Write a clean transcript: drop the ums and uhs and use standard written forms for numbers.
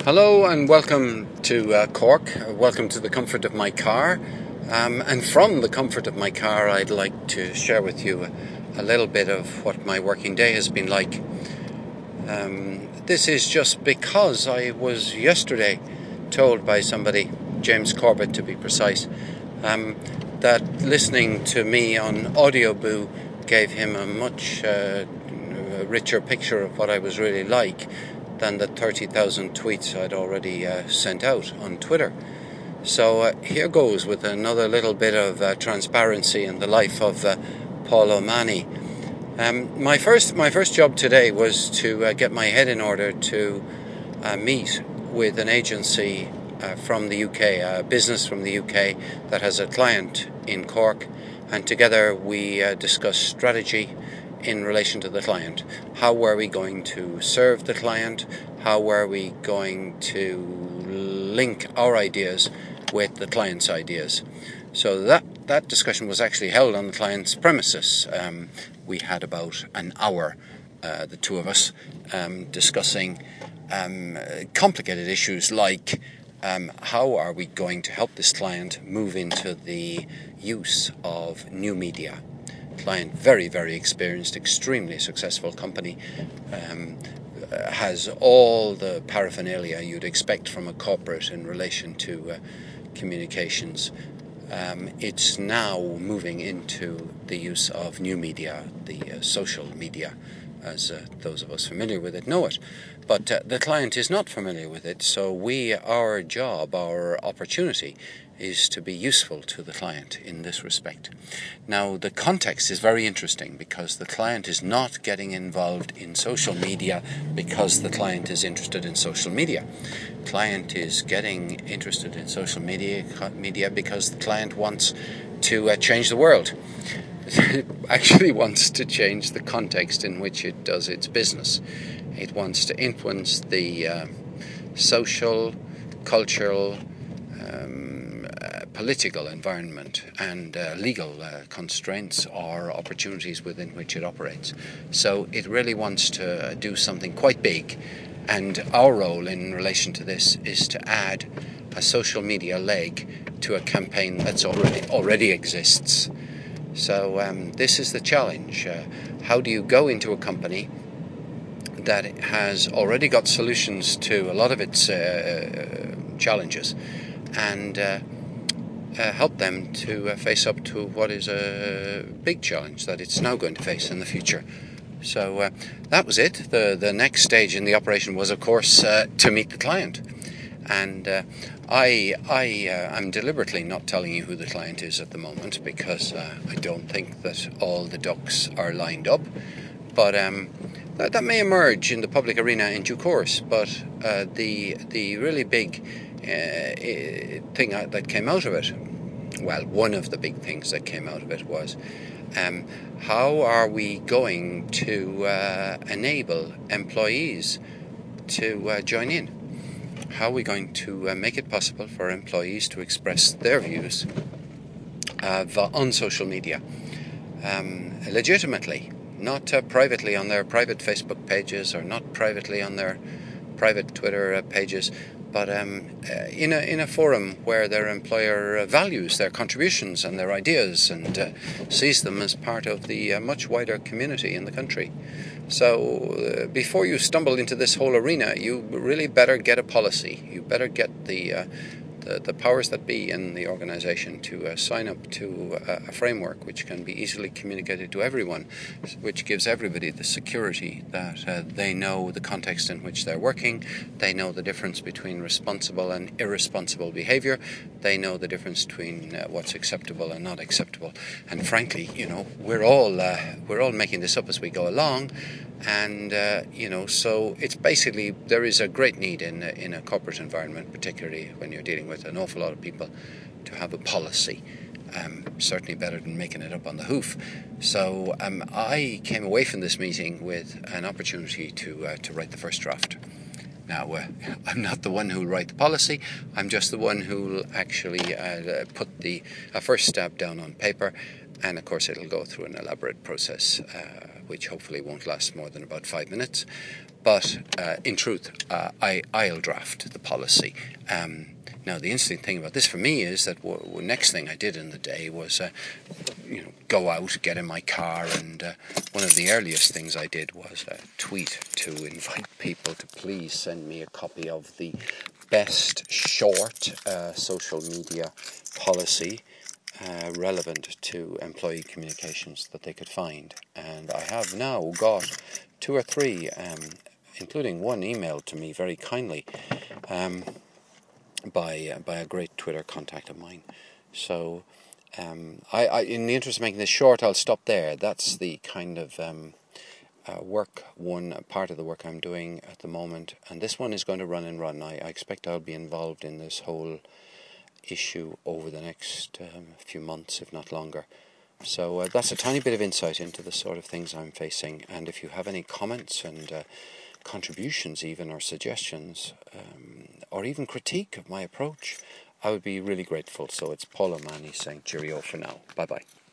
Hello and welcome to Cork. Welcome to the comfort of my car. And from the comfort of my car, I'd like to share with you a little bit of what my working day has been like. This is just because I was yesterday told by somebody, James Corbett to be precise, that listening to me on Audioboo gave him a much richer picture of what I was really like than the 30,000 tweets I'd already sent out on Twitter. So here goes with another little bit of transparency in the life of Paul O'Mahony. My first job today was to get my head in order to meet with an agency from the UK, a business from the UK that has a client in Cork, and together we discussed strategy in relation to the client. How were we going to serve the client? How were we going to link our ideas with the client's ideas? So that discussion was actually held on the client's premises. We had about an hour, the two of us, discussing complicated issues like how are we going to help this client move into the use of new media. Client, very, very experienced, extremely successful company, has all the paraphernalia you'd expect from a corporate in relation to communications. It's now moving into the use of new media, the social media, as those of us familiar with it know it. But the client is not familiar with it, so our job, our opportunity is to be useful to the client in this respect. Now, the context is very interesting because the client is not getting involved in social media because the client is interested in social media. Client is getting interested in social media because the client wants to change the world. It actually wants to change the context in which it does its business. It wants to influence the social, cultural, political environment and legal constraints or opportunities within which it operates. So it really wants to do something quite big, and our role in relation to this is to add a social media leg to a campaign that's already exists. So this is the challenge. How do you go into a company that has already got solutions to a lot of its challenges and help them to face up to what is a big challenge that it's now going to face in the future. So that was it. The next stage in the operation was, of course, to meet the client. And I am deliberately not telling you who the client is at the moment because I don't think that all the ducks are lined up. But that may emerge in the public arena in due course. But the really big thing that came out of it, well, one of the big things that came out of it was how are we going to enable employees to join in? How are we going to make it possible for employees to express their views on social media legitimately, not privately on their private Facebook pages or not privately on their private Twitter pages, but in a forum where their employer values their contributions and their ideas and sees them as part of the much wider community in the country. So before you stumble into this whole arena, you really better get a policy. You better get the powers that be in the organization to sign up to a framework which can be easily communicated to everyone, which gives everybody the security that they know the context in which they're working, they know the difference between responsible and irresponsible behavior, they know the difference between what's acceptable and not acceptable. And frankly, we're all making this up as we go along. And so it's basically, there is a great need in a corporate environment, particularly when you're dealing with an awful lot of people, to have a policy. Certainly better than making it up on the hoof. So I came away from this meeting with an opportunity to write the first draft. Now, I'm not the one who'll write the policy. I'm just the one who'll actually put the first stab down on paper And of course it'll go through an elaborate process, which hopefully won't last more than about 5 minutes. But in truth, I'll draft the policy. Now, the interesting thing about this for me is that the next thing I did in the day was go out, get in my car, and one of the earliest things I did was tweet to invite people to please send me a copy of the best short social media policy relevant to employee communications that they could find. And I have now got 2 or 3, including one emailed to me very kindly by a great Twitter contact of mine. So I in the interest of making this short, I'll stop there. That's the kind of one part of the work I'm doing at the moment, and this one is going to run and run. I expect I'll be involved in this whole issue over the next few months, if not longer. So that's a tiny bit of insight into the sort of things I'm facing, and if you have any comments and contributions even, or suggestions, or even critique of my approach, I would be really grateful. So it's Paul O'Mahony saying cheerio for now. Bye bye.